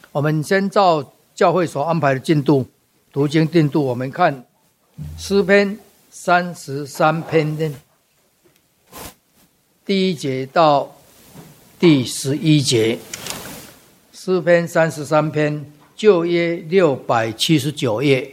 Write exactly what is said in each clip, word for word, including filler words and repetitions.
我们先照教会所安排的进度读经进度，我们看诗篇三十三篇的第一节到第十一节。诗篇三十三篇，旧约六百七十九页。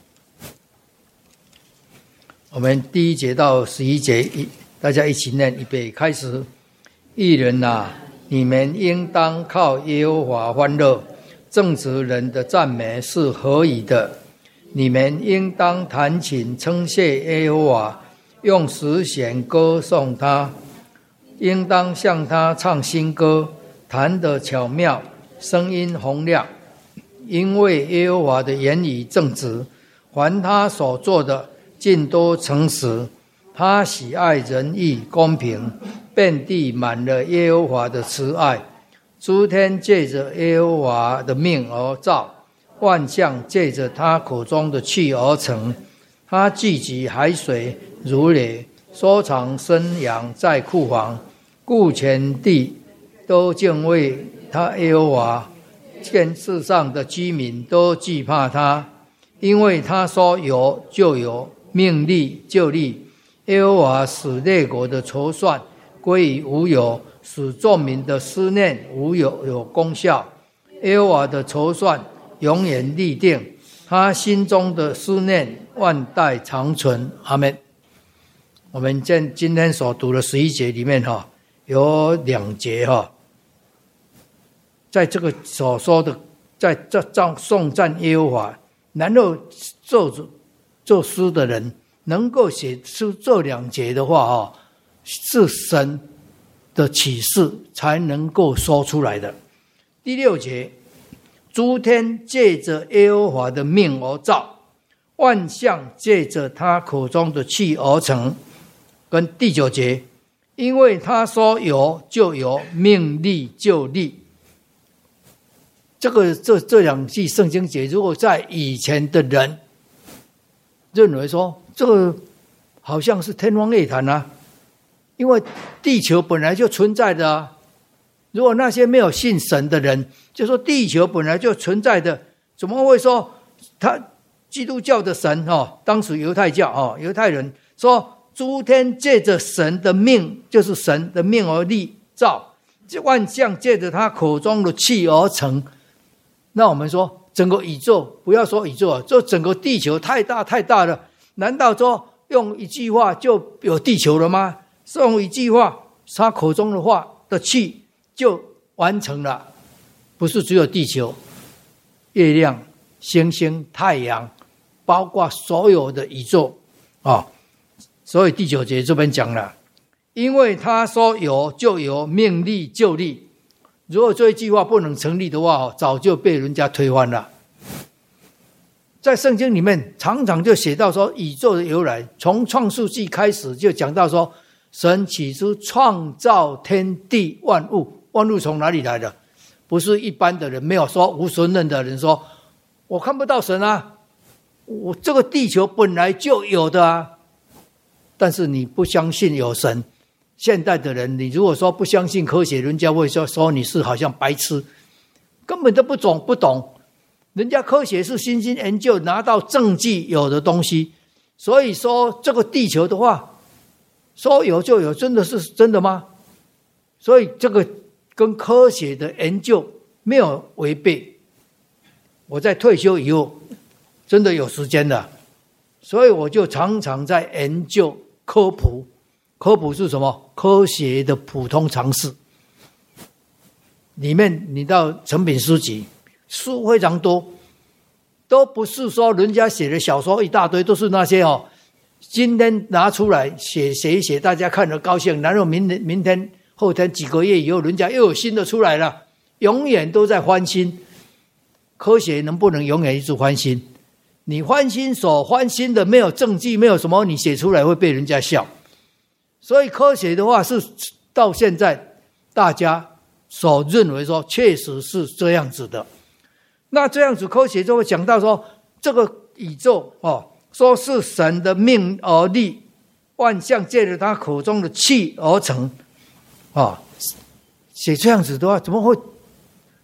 我们第一节到十一节，大家一起念，预备开始。义人啊，你们应当靠耶和华欢乐，正直人的赞美是合宜的。你们应当弹琴称谢耶和华，用十弦歌颂他，应当向他唱新歌，弹得巧妙，声音洪亮。因为耶和华的言语正直，凡他所做的尽都诚实。他喜爱仁义公平，遍地满了耶和华的慈爱。诸天借着耶和华的命而造，万象借着他口中的气而成。他聚集海水如垒，收藏生养在库房。故全地都敬畏他耶和华，天世上的居民都惧怕他。因为他说有就有，命立就立。耶和华使列国的筹算归于无有，使众民的思念无有有功效。耶和华的筹算永远立定，他心中的思念万代长存。阿们。我们今今天所读的十一节里面哈，有两节哈，在这个所说的，在这赞颂赞耶和华，然后做做诗的人能够写出这两节的话哈，是神的启示才能够说出来的。第六节，诸天借着耶和华的命而造，万象借着他口中的气而成。跟第九节，因为他说有就有，命立就立。这个这这两句圣经节，如果在以前的人认为说这个好像是天方夜谭啊，因为地球本来就存在的啊。如果那些没有信神的人就说地球本来就存在的，怎么会说他基督教的神哦，当时犹太教哦，犹太人说诸天借着神的命，就是神的命而立造，万象借着他口中的气而成。那我们说整个宇宙，不要说宇宙啊，这整个地球太大太大了，难道说用一句话就有地球了吗？是用一句话，他口中的话的气就完成了？不是只有地球、月亮、星星、太阳，包括所有的宇宙啊。所以第九节这边讲了，因为他说有就有，命立就立。如果这一句话不能成立的话，早就被人家推翻了。在圣经里面常常就写到说宇宙的由来，从创世纪开始就讲到说神起初创造天地万物。万物从哪里来的？不是一般的人，没有说无神论的人说我看不到神啊，我这个地球本来就有的啊。但是你不相信有神，现代的人，你如果说不相信科学，人家会说说你是好像白痴，根本都不懂不懂。人家科学是新兴研究，拿到证据有的东西。所以说这个地球的话，说有就有，真的是真的吗？所以这个跟科学的研究没有违背。我在退休以后真的有时间了，所以我就常常在研究科普。科普是什么？科学的普通常识。里面你到诚品书籍，书非常多，都不是说人家写的小说一大堆，都是那些哦，今天拿出来写写一写，大家看了高兴，然后明天明天后天几个月以后，人家又有新的出来了，永远都在翻新。科学能不能永远一直翻新？你翻新所翻新的没有证据，没有什么，你写出来会被人家笑。所以科学的话是到现在大家所认为说确实是这样子的。那这样子科学就会讲到说这个宇宙哦，说是神的命而立，万象借着他口中的气而成啊。写这样子的话，怎么会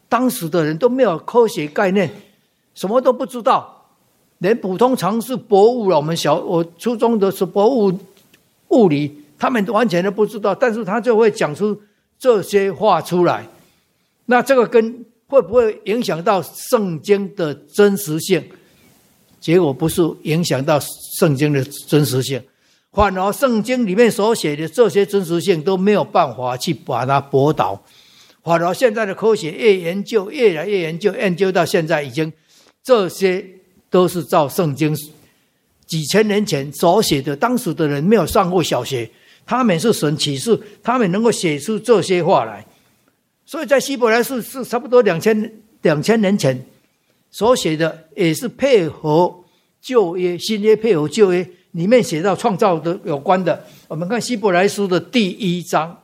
当时的人都没有科学概念，什么都不知道，连普通常识博物了，我们小我初中的是博物物理，他们完全都不知道，但是他就会讲出这些话出来。那这个跟会不会影响到圣经的真实性？结果不是影响到圣经的真实性，反而圣经里面所写的这些真实性都没有办法去把它驳倒。反而现在的科学越研究，越来越研究，研究到现在已经这些都是照圣经几千年前所写的，当时的人没有上过小学，他们是神启示，他们能够写出这些话来。所以在希伯来书是差不多两千两千年前所写的，也是配合旧约，新约配合旧约，里面写到创造的有关的。我们看希伯来书的第一章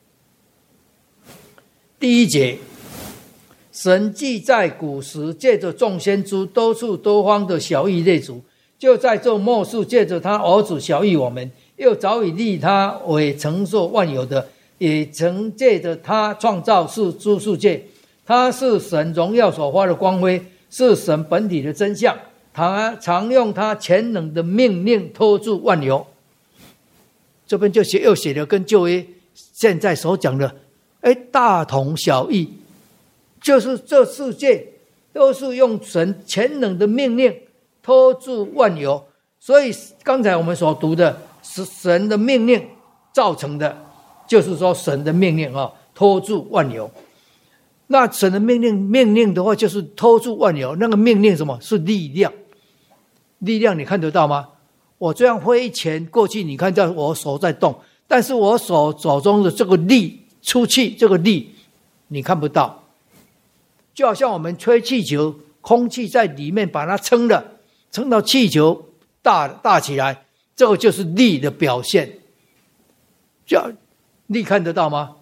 第一节，神既在古时借着众先知多处多方的晓谕列祖，就在这末世借着他儿子晓谕我们，又早已立他为承受万有的，也曾借着他创造是诸世界。他是神荣耀所发的光辉，是神本体的真相。他常用他全能的命令托住万有。这边就写又写的跟旧约现在所讲的哎，大同小异，就是这世界都是用神全能的命令托住万有。所以刚才我们所读的是神的命令造成的，就是说神的命令啊，托住万有。那神的命令命令的话，就是托住万有。那个命令什么？是力量。力量你看得到吗？我这样挥拳过去，你看到我手在动，但是我手手中的这个力出气，这个力你看不到。就好像我们吹气球，空气在里面把它撑了，撑到气球大大起来，这个就是力的表现。这力看得到吗？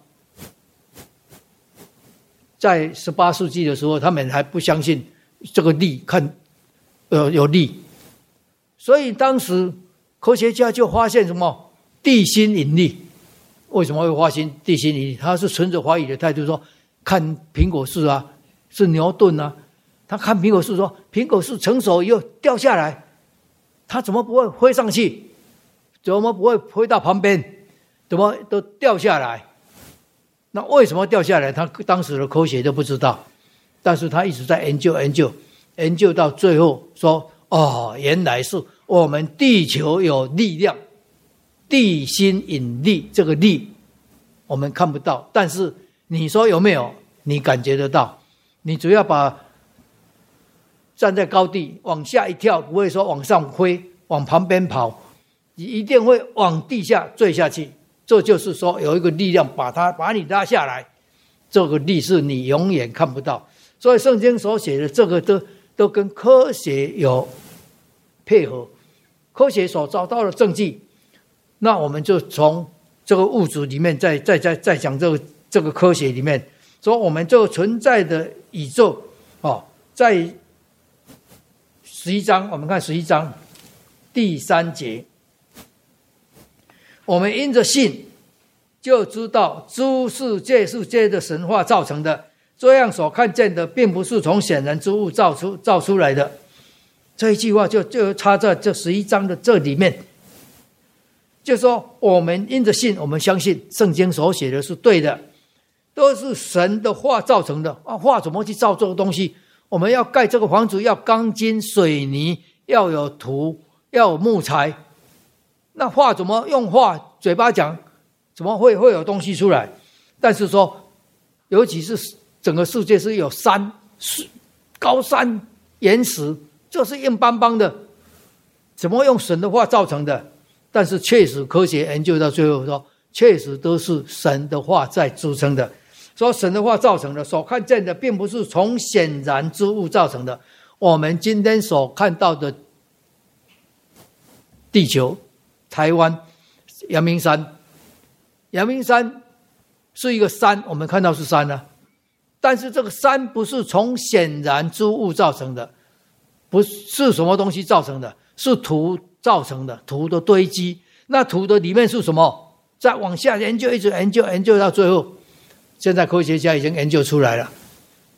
在十八世纪的时候，他们还不相信这个力，看呃有力，所以当时科学家就发现什么地心引力。为什么会发现地心引力？他是存着怀疑的态度说，看苹果树啊，是牛顿啊，他看苹果树说，苹果树成熟以后掉下来，他怎么不会飞上去？怎么不会飞到旁边？怎么都掉下来？那为什么掉下来？他当时的科学都不知道，但是他一直在研究研究研究到最后说，哦，原来是我们地球有力量，地心引力，这个力我们看不到，但是你说有没有？你感觉得到。你只要把站在高地往下一跳，不会说往上飞往旁边跑，你一定会往地下坠下去。这就是说有一个力量把它把你拉下来，这个力是你永远看不到。所以圣经所写的这个都都跟科学有配合，科学所找到的证据。那我们就从这个物质里面再再再再讲这个这个科学里面说，我们这个存在的宇宙哦，在十一章，我们看十一章第三节，我们因着信就知道诸世界是借着神话造成的，这样所看见的并不是从显然之物造出造出来的。这一句话就就插在这十一章的这里面，就是说我们因着信，我们相信圣经所写的是对的，都是神的话造成的啊！话怎么去造这个东西？我们要盖这个房子，要钢筋水泥，要有土，要有木材。那话怎么用话嘴巴讲，怎么会会有东西出来？但是说，尤其是整个世界是有山、高山、岩石，就是硬邦邦的，怎么用神的话造成的？但是确实科学研究到最后说，确实都是神的话在支撑的。说神的话造成的，所看见的并不是从显然之物造成的。我们今天所看到的地球，台湾阳明山，阳明山是一个山，我们看到是山啊，但是这个山不是从显然之物造成的，不是什么东西造成的，是土造成的，土的堆积。那土的里面是什么？再往下研究，一直研究研究到最后，现在科学家已经研究出来了，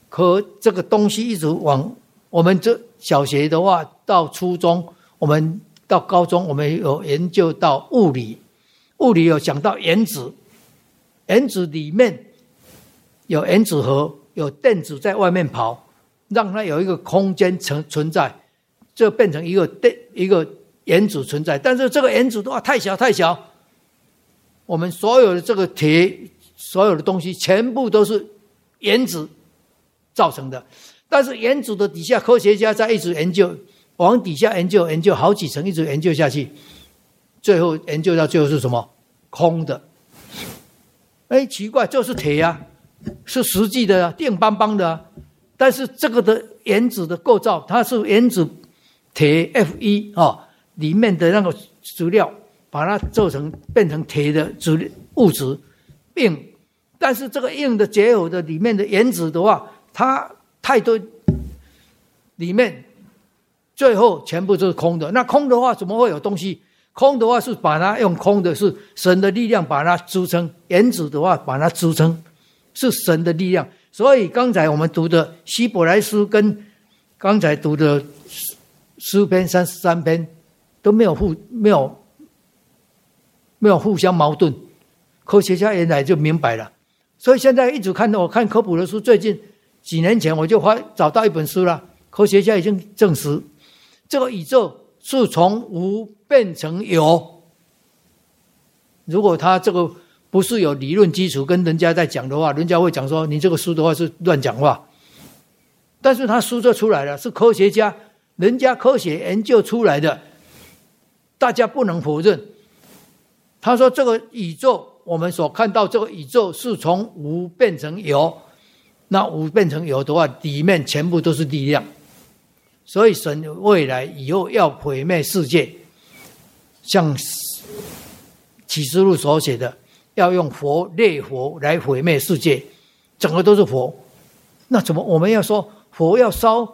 可这个东西一直往我们这小学的话，到初中，我们到高中，我们有研究到物理，物理有讲到原子，原子里面有原子核，有电子在外面跑，让它有一个空间存存在，就变成一个电一个原子存在。但是这个原子的话太小太小，我们所有的这个铁，所有的东西全部都是原子造成的。但是原子的底下，科学家在一直研究，往底下研究研究好几层，一直研究下去，最后研究到最后是什么？空的。哎，奇怪，就是铁啊，是实际的啊，硬邦邦的啊。但是这个的原子的构造，它是原子铁 F 一 哦，里面的那个质料，把它做成变成铁的质物质硬。但是这个硬的结合的里面的原子的话，它太多，里面最后全部都是空的。那空的话怎么会有东西？空的话是把它用空的，是神的力量把它支撑，原子的话把它支撑，是神的力量。所以刚才我们读的希伯来书跟刚才读的诗篇三十三篇都没有互没有没有互相矛盾，科学家原来就明白了。所以现在一直看到我看科普的书，最近几年前我就发找到一本书了，科学家已经证实这个宇宙是从无变成有。如果他这个不是有理论基础跟人家在讲的话，人家会讲说你这个书的话是乱讲话。但是他书就出来了，是科学家人家科学研究出来的，大家不能否认。他说这个宇宙，我们所看到这个宇宙是从无变成有，那无变成有的话，里面全部都是力量。所以神未来以后要毁灭世界，像启示录所写的，要用火烈火来毁灭世界，整个都是火。那怎么我们要说火要烧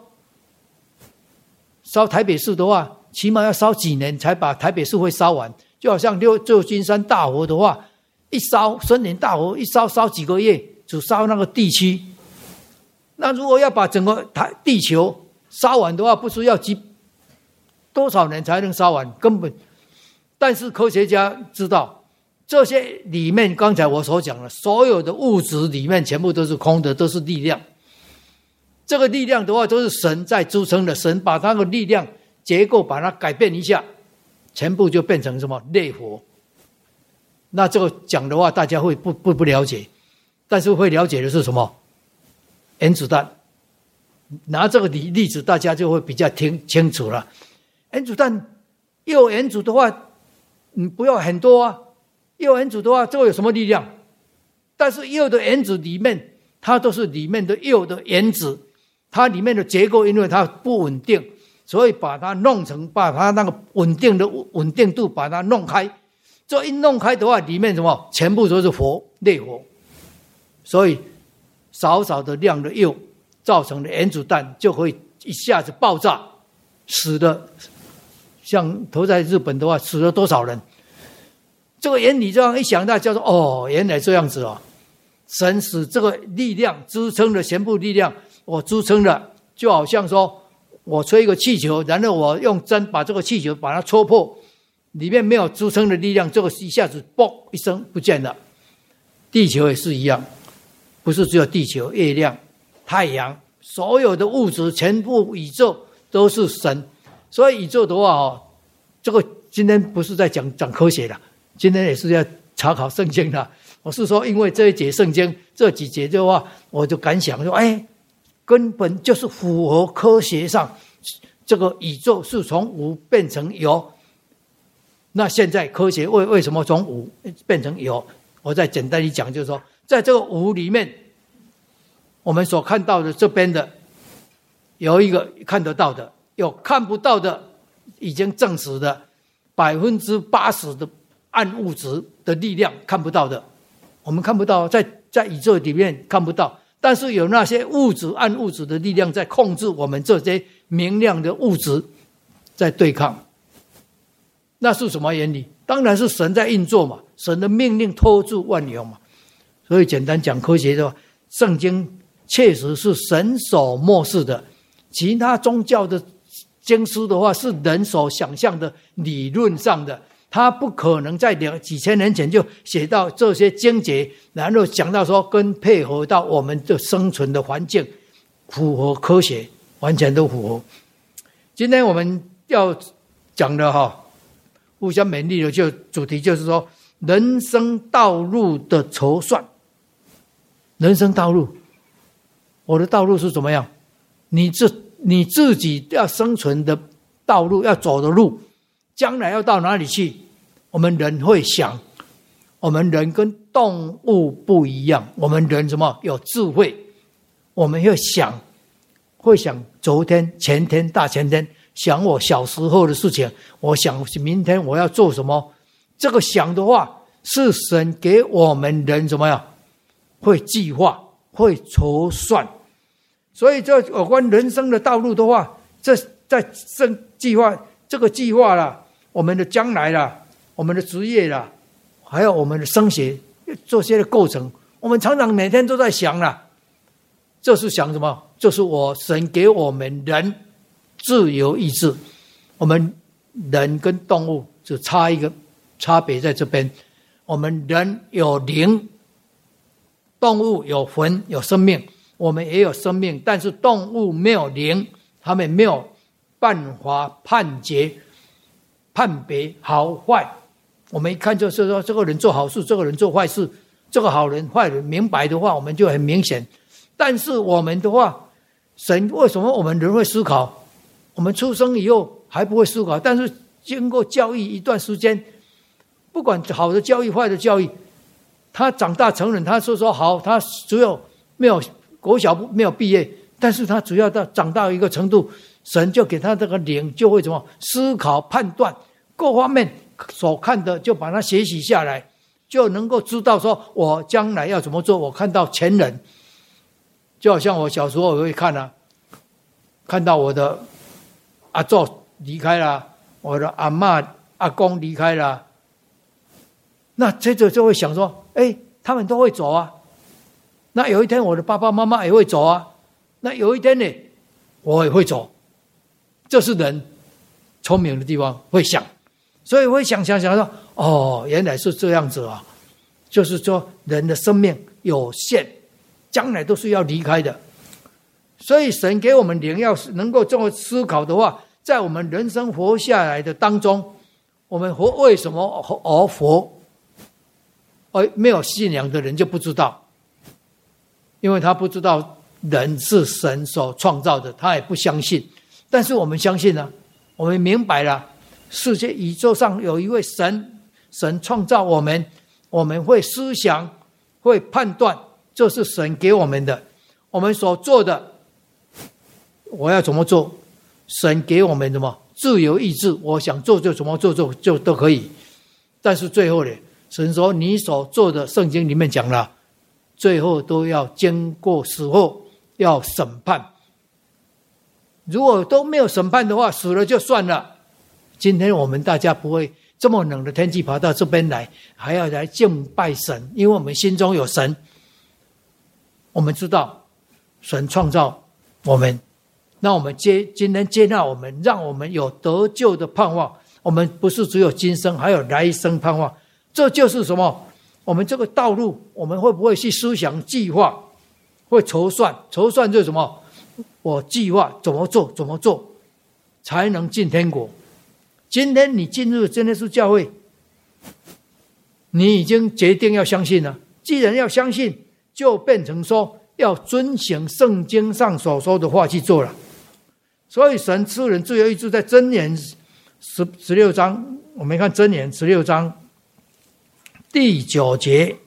烧台北市的话，起码要烧几年才把台北市会烧完？就好像六旧金山大火的话，一烧森林大火一烧烧几个月，只烧那个地区。那如果要把整个台地球烧完的话，不知要几多少年才能烧完？根本。但是科学家知道，这些里面刚才我所讲的所有的物质里面全部都是空的，都是力量。这个力量的话都是神在支撑的，神把那个力量结构把它改变一下，全部就变成什么烈火。那这个讲的话大家会不不不了解，但是会了解的是什么？原子弹。拿这个例子大家就会比较听清楚了。原子弹铀原子的话，你不要很多啊，铀原子的话这个有什么力量？但是铀的原子里面，它都是里面的铀的原子，它里面的结构因为它不稳定，所以把它弄成，把它那个稳定的稳定度把它弄开。这一弄开的话，里面什么全部都是火，烈火。所以少少的量的铀造成的原子弹就会一下子爆炸，死的像投在日本的话，死了多少人？这个原理这样一想到，叫做哦，原来这样子哦。神使这个力量支撑了全部力量，我支撑了，就好像说我吹一个气球，然后我用针把这个气球把它戳破，里面没有支撑的力量，这个一下子嘣一声不见了。地球也是一样，不是只有地球，月亮、太阳，所有的物质，全部宇宙都是神。所以宇宙的话哦，这个今天不是在讲讲科学了，今天也是要查考圣经的。我是说，因为这一节圣经这几节的话，我就敢想说，哎，根本就是符合科学上，这个宇宙是从无变成有。那现在科学为为什么从无变成有？我再简单一讲，就是说，在这个无里面，我们所看到的这边的有一个看得到的，有看不到的，已经证实的百分之八十的暗物质的力量看不到的。我们看不到，在在宇宙里面看不到，但是有那些物质暗物质的力量在控制我们这些明亮的物质，在对抗。那是什么原理？当然是神在运作嘛，神的命令托住万有嘛。所以简单讲科学的话，圣经确实是神所漠视的。其他宗教的经书的话，是人所想象的理论上的，他不可能在两几千年前就写到这些经节，然后讲到说跟配合到我们的生存的环境，符合科学，完全都符合。今天我们要讲的哈，互相勉励的就主题就是说，人生道路的筹算。人生道路，我的道路是怎么样？你自你自己要生存的道路，要走的路，将来要到哪里去？我们人会想，我们人跟动物不一样，我们人什么有智慧，我们会想，会想昨天、前天、大前天，想我小时候的事情，我想明天我要做什么。这个想的话，是神给我们人怎么样？会计划，会筹算。所以这有关人生的道路的话，这在这计划这个计划啦，我们的将来啦，我们的职业啦，还有我们的升学这些的构成，我们常常每天都在想啦。这是想什么？就是我神给我们人自由意志。我们人跟动物只差一个差别在这边，我们人有灵，动物有魂有生命，我们也有生命，但是动物没有灵，他们没有办法判决判别好坏。我们一看就是说，这个人做好事，这个人做坏事，这个好人坏人明白的话，我们就很明显。但是我们的话，神为什么我们人会思考？我们出生以后还不会思考，但是经过教育一段时间，不管好的教育坏的教育，他长大成人，他说说好，他只有没有国小没有毕业，但是他只要到长到一个程度，神就给他这个灵，就会怎么思考判断各方面所看的，就把它学习下来，就能够知道说我将来要怎么做。我看到前人，就好像我小时候我会看啊，看到我的阿祖离开了，我的阿嬷阿公离开了，那接着就会想说，哎，他们都会走啊。那有一天我的爸爸妈妈也会走啊。那有一天呢，我也会走。这是人聪明的地方，会想，所以会想想想说，哦，原来是这样子啊。就是说，人的生命有限，将来都是要离开的。所以神给我们灵，要能够这么思考的话，在我们人生活下来的当中，我们活为什么而活？而没有信仰的人就不知道，因为他不知道人是神所创造的，他也不相信。但是我们相信了，我们明白了，世界宇宙上有一位神，神创造我们，我们会思想，会判断，这是神给我们的。我们所做的，我要怎么做？神给我们什么自由意志，我想做就怎么做就就都可以。但是最后呢，神说你所做的，圣经里面讲了，最后都要经过死后要审判。如果都没有审判的话，死了就算了。今天我们大家不会这么冷的天气跑到这边来，还要来敬拜神，因为我们心中有神。我们知道神创造我们，那我们接今天接纳我们，让我们有得救的盼望。我们不是只有今生，还有来生盼望。这就是什么？我们这个道路，我们会不会去思想计划，会筹算？筹算就是什么？我计划怎么做，怎么做才能进天国。今天你进入真耶稣教会，你已经决定要相信了。既然要相信，就变成说要遵行圣经上所说的话去做了。所以神赐人自由意志，在箴言十十六章，我们看箴言十六章第九节，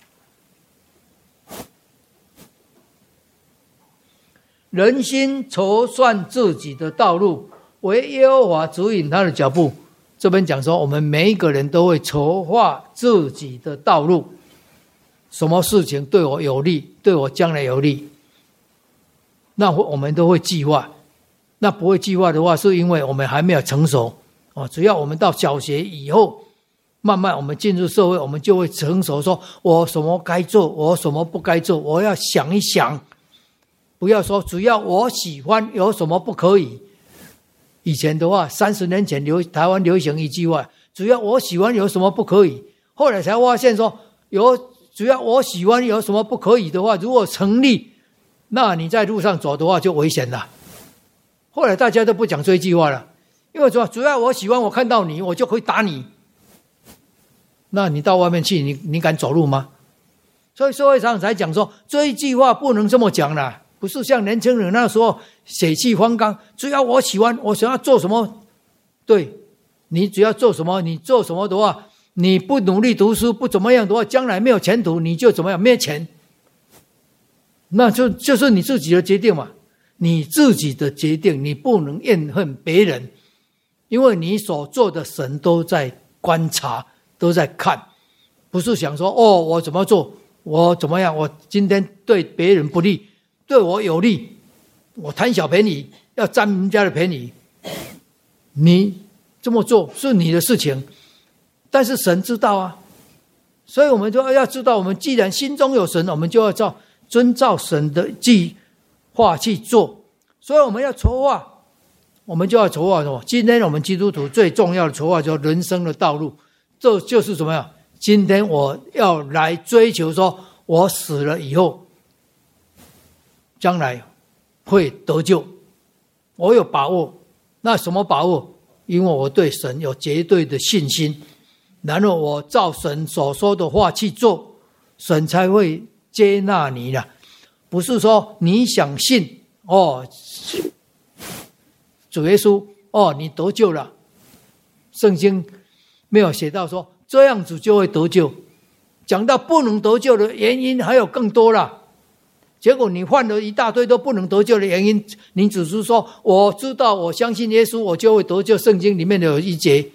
人心筹算自己的道路，为耶和华指引他的脚步。这边讲说，我们每一个人都会筹划自己的道路，什么事情对我有利，对我将来有利，那我们都会计划。那不会计划的话，是因为我们还没有成熟。只要我们到小学以后，慢慢我们进入社会，我们就会成熟，说我什么该做，我什么不该做，我要想一想， 不要说只要我喜欢，有什么不可以？以前的话，三十年前流台湾流行一句话，只要我喜欢，有什么不可以？后来才发现说，有只要我喜欢，有什么不可以的话，如果成立，那你在路上走的话就危险了。后来大家都不讲这一句话了，因为说只要我喜欢，我看到你，我就可以打你。那你到外面去，你你敢走路吗？所以社会上才讲说，这一句话不能这么讲了，不是像年轻人那时候血气方刚，只要我喜欢，我想要做什么，对，你只要做什么，你做什么的话，你不努力读书，不怎么样的话，将来没有前途，你就怎么样，没钱，那就就是你自己的决定嘛，你自己的决定，你不能怨恨别人，因为你所做的神都在观察，都在看，不是想说哦，我怎么做，我怎么样，我今天对别人不利，对我有利，我贪小便宜，要占人家的便宜，你这么做是你的事情，但是神知道啊，所以我们就要知道，我们既然心中有神，我们就要照遵照神的计划去做。所以我们要筹划，我们就要筹划什么？今天我们基督徒最重要的筹划就是人生的道路，这就是什么呀？今天我要来追求说，我死了以后，将来会得救，我有把握。那什么把握？因为我对神有绝对的信心，然后我照神所说的话去做，神才会接纳你了。不是说你想信哦，主耶稣哦，你得救了，圣经没有写到说这样子就会得救，讲到不能得救的原因还有更多了。结果你犯了一大堆都不能得救的原因，你只是说我知道我相信耶稣我就会得救，圣经里面有一节，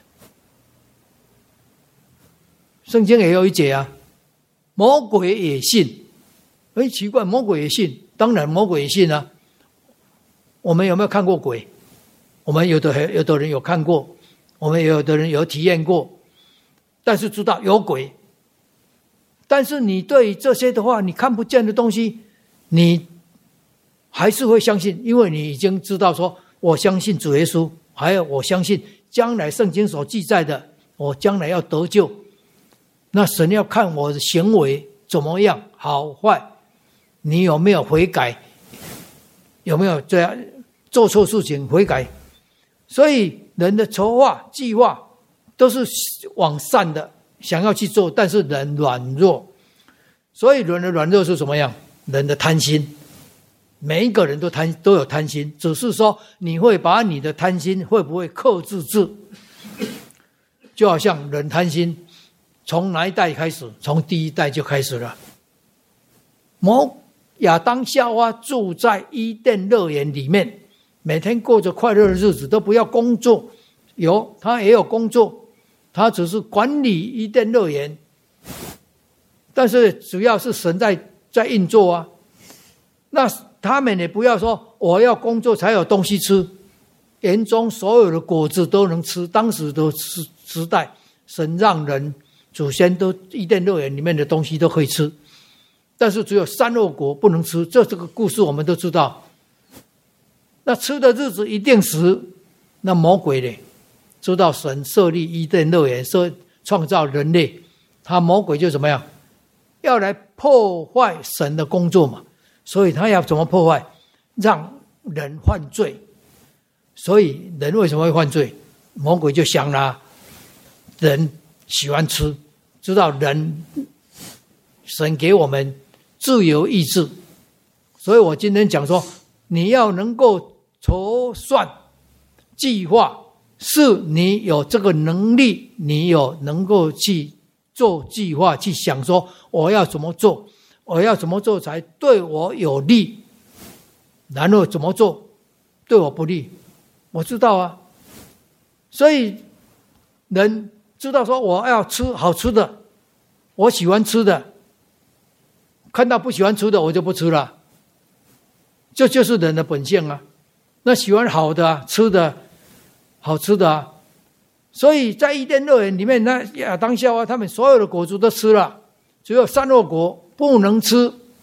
圣经也有一节啊，魔鬼也信。很奇怪，魔鬼也信，当然魔鬼也信啊。我们有没有看过鬼？我们有的有的人有看过，我们有的人有体验过，但是知道有鬼。但是你对这些的话，你看不见的东西，你还是会相信，因为你已经知道说，我相信主耶稣，还有我相信将来圣经所记载的，我将来要得救。那神要看我的行为怎么样，好坏，你有没有悔改，有没有这样做错事情悔改。所以人的筹划计划都是往善的，想要去做，但是人软弱，所以人的软弱是什么样？人的贪心，每一个人都贪都有贪心，只是说你会把你的贪心会不会克制住？就好像人贪心，从哪一代开始？从第一代就开始了。魔亚当夏娃住在伊甸乐园里面，每天过着快乐的日子，都不要工作。有他也有工作，他只是管理伊甸乐园，但是主要是神在在运作啊。那他们也不要说我要工作才有东西吃，园中所有的果子都能吃。当时的时代，神让人祖先都伊甸乐园里面的东西都可以吃，但是只有善恶果不能吃。这这个故事我们都知道。那吃的日子一定死。那魔鬼呢？知道神设立伊甸乐园，设创造人类，他魔鬼就怎么样？要来破坏神的工作嘛。所以他要怎么破坏？让人犯罪。所以人为什么会犯罪？魔鬼就想了，人喜欢吃，知道人神给我们自由意志，所以我今天讲说，你要能够筹算计划，是你有这个能力，你有能够去做计划，去想说我要怎么做，我要怎么做才对我有利，然后怎么做对我不利，我知道啊。所以人知道说我要吃好吃的，我喜欢吃的，看到不喜欢吃的我就不吃了，这就是人的本性啊。那喜欢好的啊，吃的好吃的啊。所以在伊甸乐园里面，那亚当夏娃他们所有的果子都吃了，只有善恶果不能吃。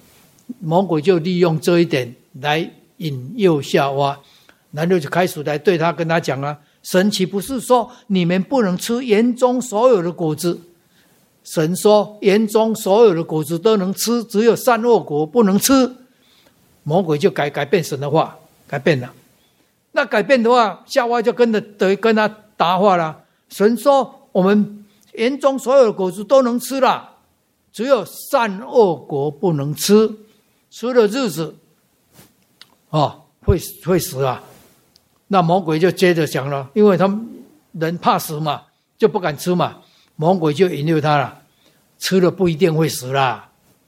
魔鬼就利用这一点来引诱夏娃，然后就开始来对他跟他讲啊，神岂不是说你们不能吃园中所有的果子？神说园中所有的果子都能吃，只有善恶果不能吃。魔鬼就改改变神的话，改变了。那改变的话，夏娃就跟着等于跟他答话了。神说我们园中所有的果子都能吃了，只有善恶果不能吃，吃的日子哦会会死啊。那魔鬼就接着讲了，因为他们人怕死嘛，就不敢吃嘛。魔鬼就引诱他了，吃了不一定会死啦。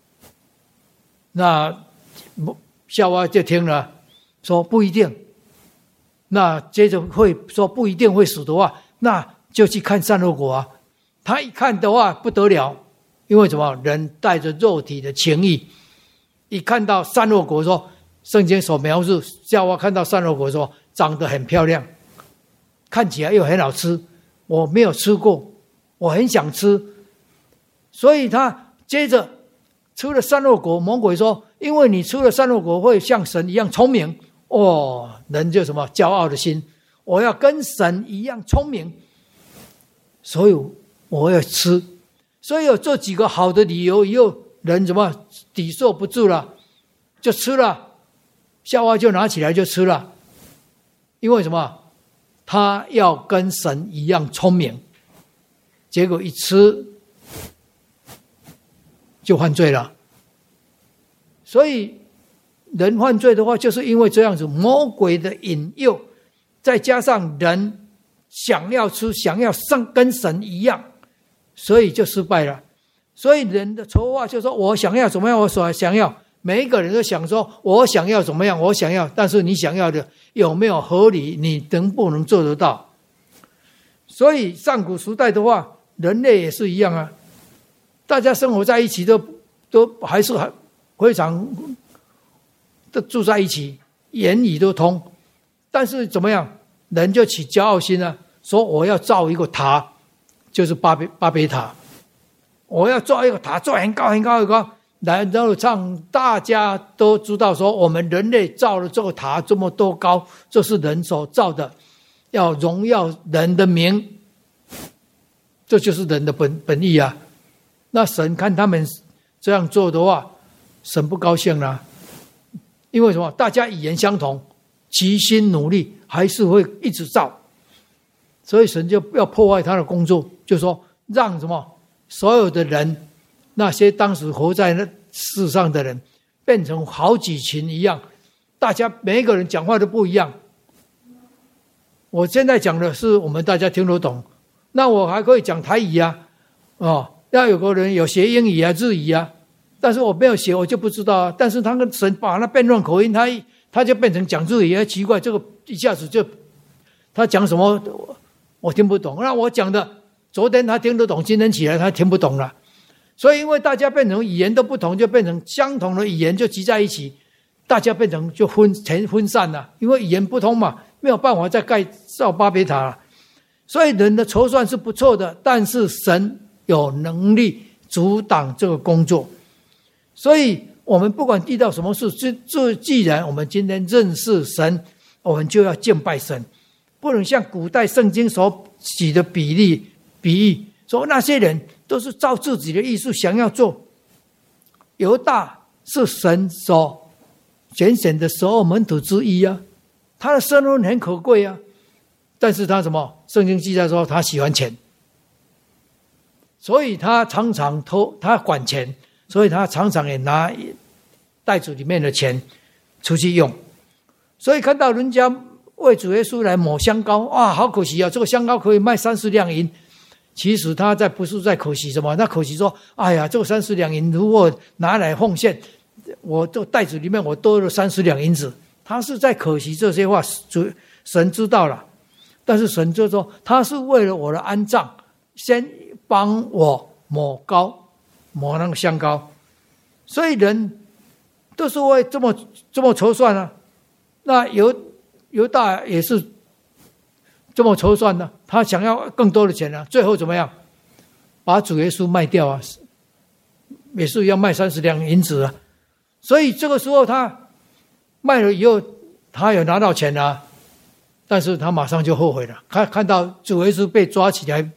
那夏娃就听了，说不一定。那接着会说不一定会死的话，那就去看善恶果啊。他一看的话不得了，因为什么？人带着肉体的情欲，一看到善恶果说，圣经所描述夏娃看到善恶果说长得很漂亮，看起来又很好吃，我没有吃过，我很想吃，所以他接着吃了善恶果。魔鬼说，因为你吃了善恶果会像神一样聪明哦，人就什么骄傲的心，我要跟神一样聪明，所以我要吃。所以有这几个好的理由以后，人怎么抵受不住了，就吃了。夏娃就拿起来就吃了，因为什么？他要跟神一样聪明，结果一吃就犯罪了。所以人犯罪的话，就是因为这样子，魔鬼的引诱，再加上人想要吃，想要上跟神一样，所以就失败了。所以人的筹划就说，我想要怎么样，我所想要，每一个人都想说，我想要怎么样，我想要，但是你想要的有没有合理，你能不能做得到？所以上古时代的话，人类也是一样啊，大家生活在一起都都还是非常都住在一起，言语都通，但是怎么样，人就起骄傲心啊，说我要造一个塔，就是巴别巴别塔，我要造一个塔，造很高很高很高，然后让大家都知道说，我们人类造了这个塔这么多高，这是人所造的，要荣耀人的名，这就是人的本本意啊。那神看他们这样做的话，神不高兴了，因为什么？大家语言相同，齐心努力，还是会一直造，所以神就要破坏他的工作，就说让什么所有的人，那些当时活在那世上的人，变成好几群一样，大家每一个人讲话都不一样。我现在讲的是我们大家听得懂，那我还可以讲台语啊，哦，要有个人有学英语啊、日语啊，但是我没有学，我就不知道啊。但是他跟神把那辩论口音，他他就变成讲日语，也奇怪，这个一下子就他讲什么我听不懂。那我讲的昨天他听得懂，今天起来他听不懂了。所以因为大家变成语言都不同，就变成相同的语言就集在一起，大家变成就分全分散了，因为语言不通嘛，没有办法再盖造巴别塔了。所以人的筹算是不错的，但是神有能力阻挡这个工作。所以我们不管遇到什么事，就既然我们今天认识神，我们就要敬拜神，不能像古代圣经所举的比例比喻，说那些人都是照自己的意思想要做。犹大是神所拣选的十二门徒之一啊，他的身份很可贵啊，但是他什么？圣经记载说他喜欢钱，所以他常常偷，他管钱，所以他常常也拿袋子里面的钱出去用。所以看到人家为主耶稣来抹香膏，哇，好可惜啊！这个香膏可以卖三十两银。其实他在不是在可惜什么？那可惜说，哎呀，这个三十两银如果拿来奉献，我这袋子里面我多了三十两银子。他是在可惜这些话，神知道了，但是神就说，他是为了我的安葬，先帮我抹膏，抹那个香膏。所以人都是会这么这么筹算啊。那犹犹大也是这么筹算呢，他想要更多的钱呢、啊，最后怎么样？把主耶稣卖掉啊，也是要卖三十两银子啊。 所以这个时候他卖了以后，他有拿到钱啊，但是他马上就后悔了。他看到主耶稣被抓起来，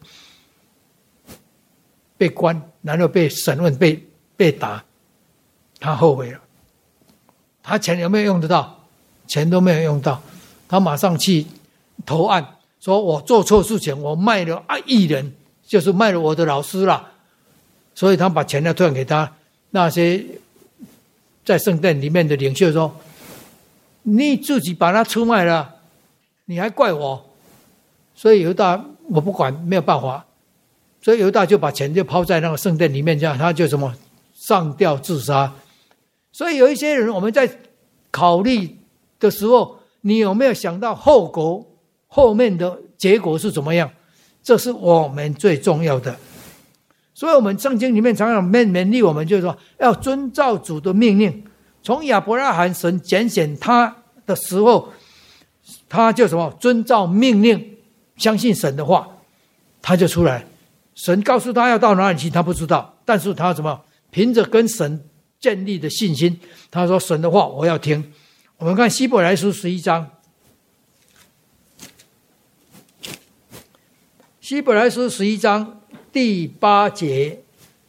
被关，然后被审问，被被打，他后悔了。他钱有没有用得到？钱都没有用到，他马上去投案，说我做错事情，我卖了艺人，就是卖了我的老师了。所以他把钱要退给他。那些在圣殿里面的领袖说，你自己把他出卖了，你还怪我。所以犹大我不管，没有办法，所以犹大就把钱就抛在那个圣殿里面，这样他就什么上吊自杀。所以有一些人，我们在考虑的时候，你有没有想到后果，后面的结果是怎么样？这是我们最重要的。所以我们圣经里面常常勉勉励我们，就是说要遵照主的命令。从亚伯拉罕神拣选他的时候，他就什么遵照命令，相信神的话，他就出来。神告诉他要到哪里去，他不知道，但是他什么凭着跟神建立的信心，他说神的话我要听。我们看希伯来书十一章，希伯来书十一章第八节，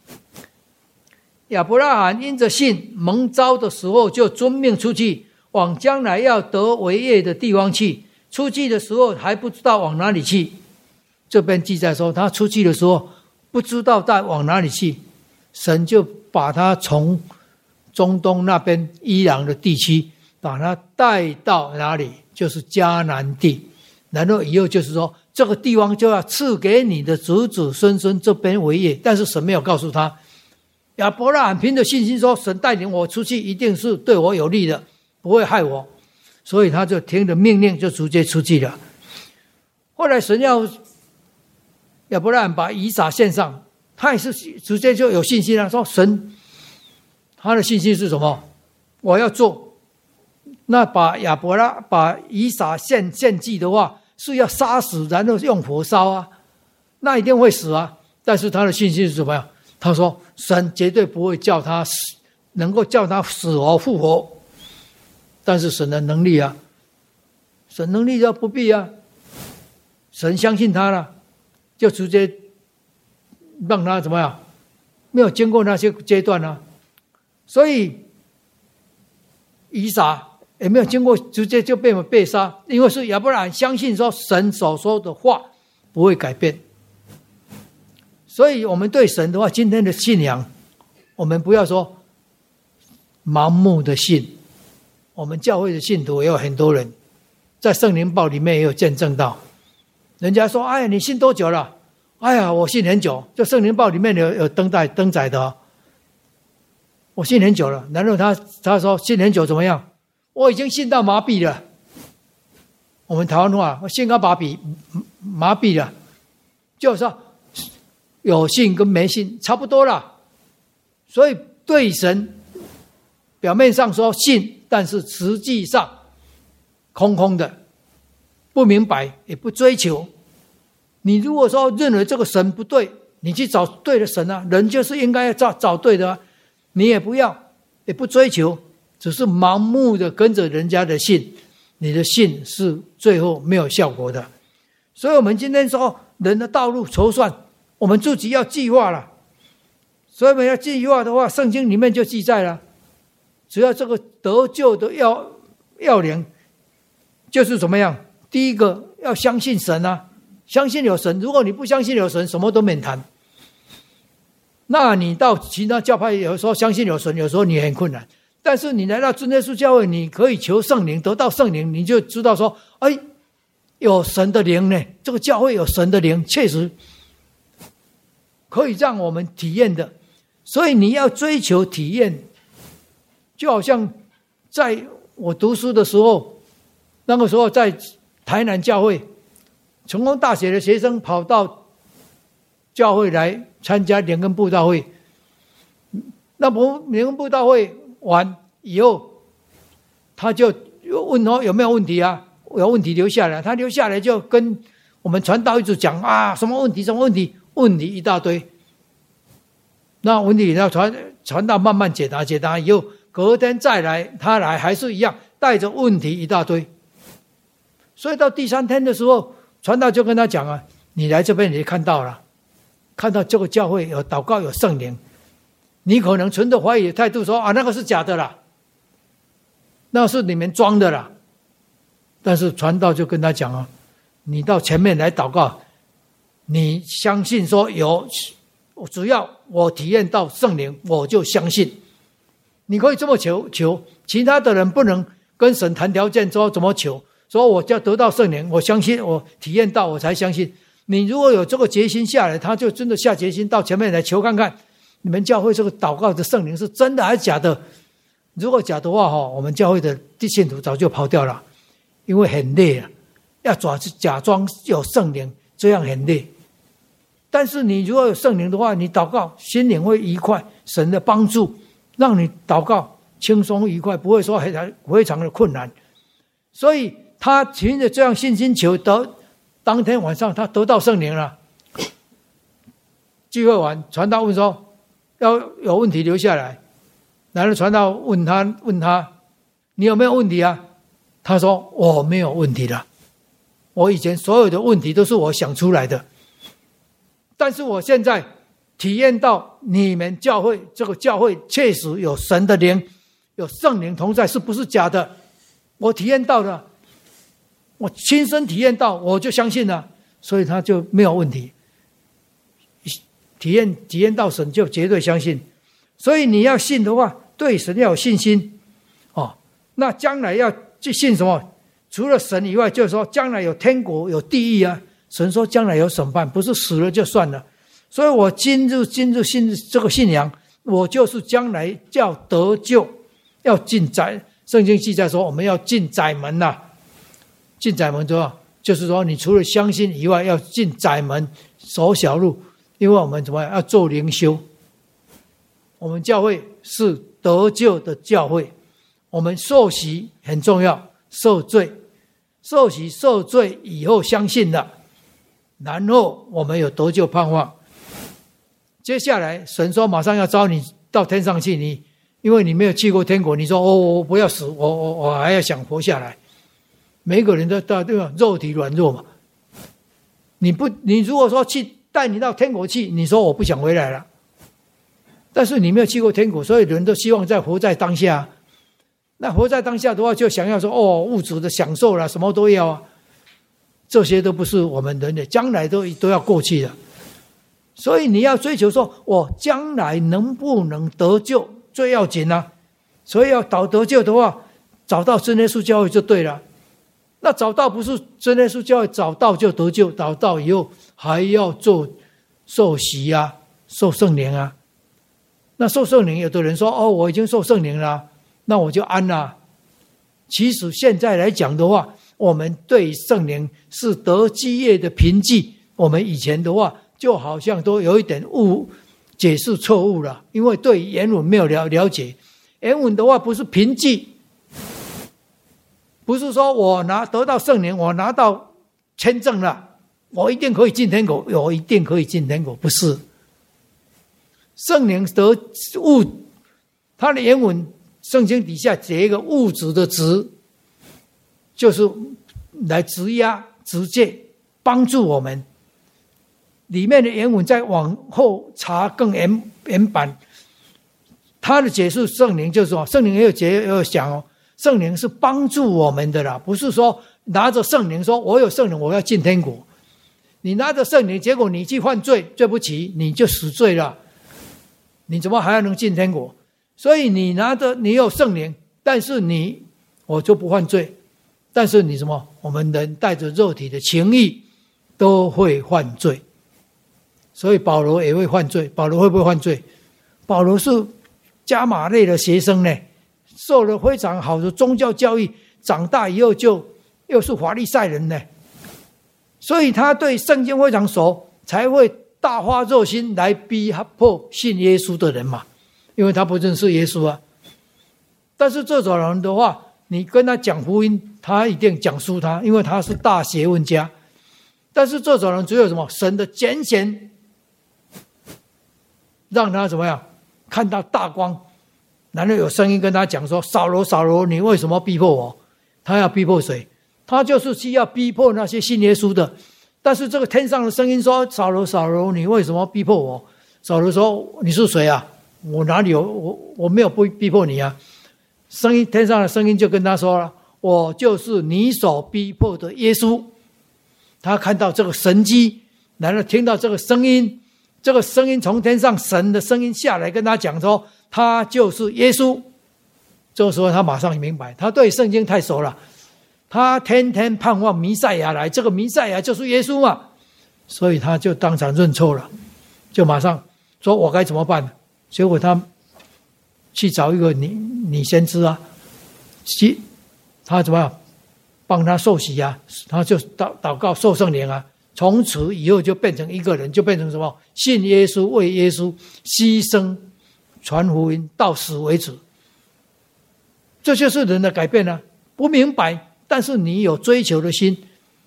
亚伯拉罕因着信蒙召的时候，就遵命出去，往将来要得为业的地方去。出去的时候还不知道往哪里去。这边记载说，他出去的时候不知道带往哪里去，神就把他从中东那边伊朗的地区，把他带到哪里？就是迦南地。然后以后就是说，这个地方就要赐给你的子子孙孙这边为业。但是神没有告诉他。亚伯拉罕凭着信心说，神带领我出去一定是对我有利的，不会害我。所以他就听了命令，就直接出去了。后来神要亚伯拉罕把以撒献上，他也是直接就有信心了，说神，他的信心是什么？我要做。那把亚伯拉把以撒献献祭的话，是要杀死，然后用火烧啊，那一定会死啊。但是他的信心是怎么样？他说神绝对不会叫他死，能够叫他死而复活。但是神的能力啊，神能力就不必啊，神相信他了，就直接让他怎么样？没有经过那些阶段啊，所以以撒也没有经过，直接就被被杀，因为是亚伯拉罕相信说神所说的话不会改变。所以我们对神的话，今天的信仰，我们不要说盲目的信。我们教会的信徒也有很多人，在圣灵报里面也有见证到，人家说：“哎呀，你信多久了？”哎呀，我信很久。就圣灵报里面有有登载登载的、哦，我信很久了。然后他他说信很久怎么样？我已经信到麻痹了。我们台湾话，我信到麻痹麻痹了，就是说有信跟没信差不多了。所以对神表面上说信。但是实际上空空的，不明白也不追求。你如果说认为这个神不对，你去找对的神啊，人就是应该要找找对的、啊、你也不要也不追求，只是盲目的跟着人家的信，你的信是最后没有效果的。所以我们今天说人的道路筹算，我们自己要计划了。所以我们要计划的话，圣经里面就记载了，只要这个得救的要要领，就是怎么样？第一个要相信神啊，相信有神。如果你不相信有神，什么都免谈。那你到其他教派，有时候相信有神，有时候你很困难。但是你来到真耶稣教会，你可以求圣灵，得到圣灵，你就知道说，哎，有神的灵呢。这个教会有神的灵，确实可以让我们体验的。所以你要追求体验。就好像在我读书的时候，那个时候在台南教会，成功大学的学生跑到教会来参加联根布道会。那不联根布道会完以后，他就问说有没有问题啊？有问题留下来，他留下来就跟我们传道一直讲啊，什么问题什么问题，问题一大堆。那问题要传传道慢慢解答解答以后。 隔天再来，他来还是一样带着问题一大堆。所以到第三天的时候，传道就跟他讲啊，你来这边你就看到了，看到这个教会有祷告有圣灵，你可能存着怀疑的态度说啊，那个是假的啦，那是你们装的啦。但是传道就跟他讲啊，你到前面来祷告，你相信说有，只要我体验到圣灵，我就相信。你可以这么求求，其他的人不能跟神谈条件，说怎么求，说我就要得到圣灵，我相信，我体验到我才相信。你如果有这个决心下来，他就真的下决心到前面来求看看，你们教会这个祷告的圣灵是真的还是假的？如果假的话，我们教会的信徒早就跑掉了，因为很累啊，要假装有圣灵，这样很累。但是你如果有圣灵的话，你祷告心灵会愉快，神的帮助让你祷告轻松愉快，不会说非常的困难。所以他凭着这样信心求得，当天晚上他得到圣灵了。聚会完，传道问说要有问题留下来，然后传道问他问他你有没有问题啊？他说我没有问题了，我以前所有的问题都是我想出来的，但是我现在体验到你们教会这个教会确实有神的灵，有圣灵同在，是不是假的？我体验到了，我亲身体验到，我就相信了，所以他就没有问题。体验体验到神就绝对相信，所以你要信的话，对神要有信心哦。那将来要去信什么？除了神以外，就是说将来有天国有地狱啊。神说将来有审判，不是死了就算了。所以我今日今日信这个信仰，我就是将来叫得救，要进窄。圣经记载说我们要进窄门呐、啊，进窄门的话，就是说你除了相信以外，要进窄门走小路。因为我们怎么样要做灵修，我们教会是得救的教会，我们受洗很重要，受罪，受洗受罪以后相信了，然后我们有得救盼望。接下来神说马上要招你到天上去，你因为你没有去过天国，你说哦，我不要死，我我我还要想活下来。每个人都对吧？肉体软弱嘛，你不，你如果说去。带你到天国去，你说我不想回来了，但是你没有去过天国，所以人都希望在活在当下。那活在当下的话，就想要说哦，物质的享受啦，什么都要啊，这些都不是我们人的，将来都都要过去的。所以你要追求说，我将来能不能得救最要紧啊。所以要找得救的话，找到真耶稣教会就对了。那找到不是真耶稣教会，找到就得救，找到以后还要做受洗啊，受圣灵啊。那受圣灵，有的人说哦，我已经受圣灵了，那我就安了。其实现在来讲的话，我们对圣灵是得基业的凭据，我们以前的话就好像都有一点误解释错误了，因为对原文没有了了解。原文的话不是凭据，不是说我拿得到圣灵，我拿到签证了，我一定可以进天国，我一定可以进天国，不是。圣灵得物，它的原文圣经底下写一个物质的质，就是来质押、直接帮助我们。里面的原文再往后查更原原版，它的解释圣灵就是说，圣灵也有解也有讲哦。圣灵是帮助我们的啦，不是说拿着圣灵说我有圣灵我要进天国。你拿着圣灵，结果你去犯罪，对不起，你就死罪了，你怎么还要能进天国？所以你拿着你有圣灵，但是你我就不犯罪，但是你什么？我们人带着肉体的情欲都会犯罪，所以保罗也会犯罪。保罗会不会犯罪？保罗是加马列的学生呢，受了非常好的宗教教育，长大以后就又是法利赛人呢，所以他对圣经非常熟，才会大发热心来逼迫信耶稣的人嘛，因为他不认识耶稣啊。但是这种人的话，你跟他讲福音，他一定讲输他，因为他是大学问家。但是这种人只有什么？神的拣选，让他怎么样看到大光， 然后有声音跟他讲说：扫罗，扫罗，你为什么逼迫我？他要逼迫谁？他就是需要逼迫那些信耶稣的。但是这个天上的声音说：扫罗，扫罗，你为什么逼迫我？扫罗说：你是谁啊？我哪里有我我没有逼逼迫你啊？声音天上的声音就跟他说了：我就是你所逼迫的耶稣。他看到这个神迹，然后听到这个声音，这个声音从天上神的声音下来跟他讲说，他就是耶稣。这个时候他马上明白，他对圣经太熟了，他天天盼望弥赛亚来，这个弥赛亚就是耶稣嘛，所以他就当场认错了，就马上说我该怎么办？结果他去找一个女女先知啊，去他怎么样帮他受洗啊，他就祷祷告受圣灵啊，从此以后就变成一个人，就变成什么？信耶稣，为耶稣牺牲，传福音到死为止。这就是人的改变啊！不明白，但是你有追求的心。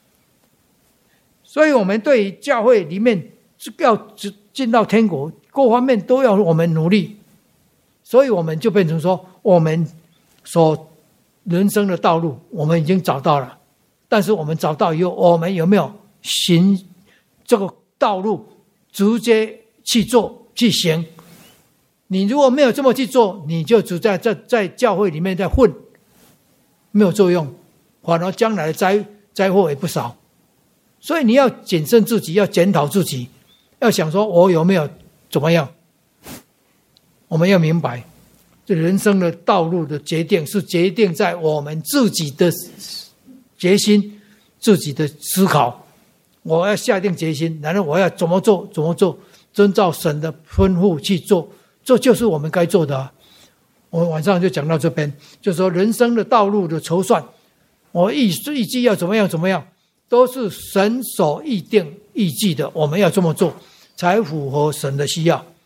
所以我们对教会里面要进到天国，各方面都要我们努力。所以我们就变成说，我们所人生的道路我们已经找到了，但是我们找到以后，我们有没有行这个道路，直接去做去行？你如果没有这么去做，你就只在在在教会里面在混，没有作用，反而将来的灾灾祸也不少。所以你要谨慎自己，要检讨自己，要想说我有没有怎么样。我们要明白，这人生的道路的决定是决定在我们自己的决心，自己的思考。我要下定决心，然后我要怎么做怎么做，遵照神的吩咐去做，这就是我们该做的啊。我们晚上就讲到这边，就是说人生的道路的筹算，我预预计要怎么样怎么样，都是神所预定预计的，我们要这么做才符合神的需要。